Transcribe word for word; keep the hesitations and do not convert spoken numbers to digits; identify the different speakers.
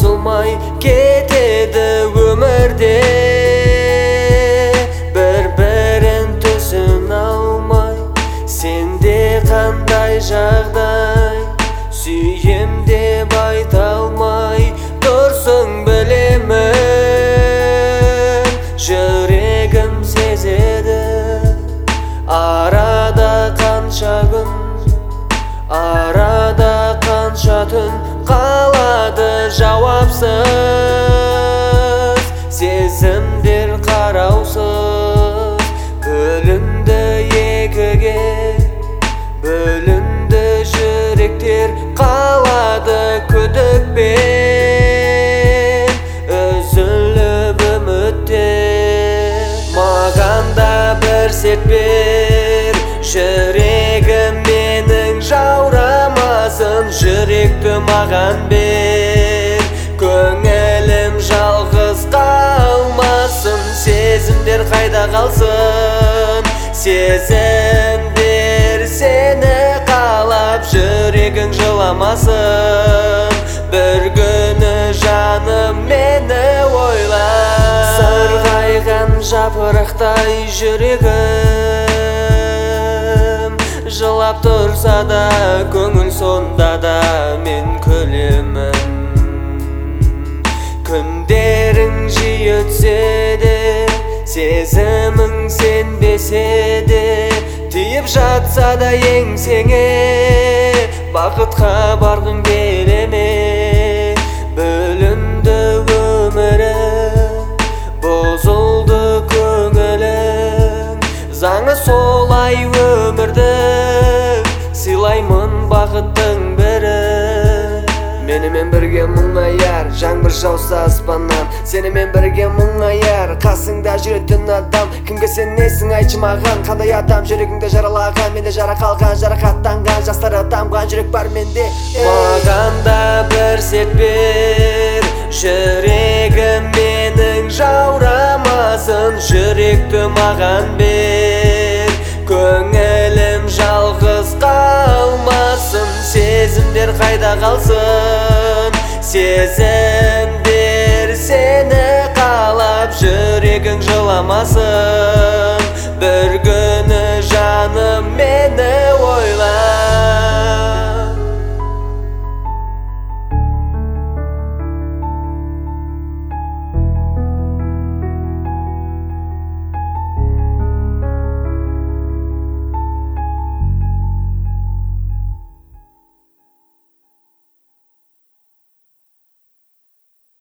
Speaker 1: таусылмай кетеді өмірде, бір-бірін түсін алмай. Сенде қандай жағдай, сүйем деп айта алмай тұрсың білемін, жүрегім сезеді. Арада қанша күн, арада қанша түн қалады жауапсыз, сезімдер қараусыз. Бөлінді екіге, бөлінді жүректер, қалады күдікпен, үзіліп үміттен. Маған да бір серт бер, жүрегім менің жаурамасын, жүректі маған бер, көңілім жалғыз қалмасын. Сезімдер қайда қалсын, сезімдер сені қалап, жүрегің жыламасын. Бір күні жаным мені ойлап, сарғайған жапырақтай жүрегім, жылап тұрса да көңіл, сонда да мен күлемін. Күндерің жиі өтсе де, сезімің сенбесе де, тиіп жатса да еңсеңе, бақытқа барғың келе ме? Бөлінді өмірің, бұзылды көңілің, заңы солай өмірді, сыйлаймын бақыттың бірі. Менімен бірге мұңаяр, жаңбыр жауса аспаннан, сенімен бірге мұңаяр, қасыңда жүретін адам. Кімге сенесің айтшы маған, қандай адам жүрегіңді жаралаған, менде жара қалған, жарақаттанған, жастары тамған жүрек бар менде. Маған да бір серт бер, жүрегім менің жаурамасын, жүректі маған бер, көңілім жалғыз қалмасын. Сезімдер қайда қалсын, сезімдер сені қалап, жүрегің жыламасын.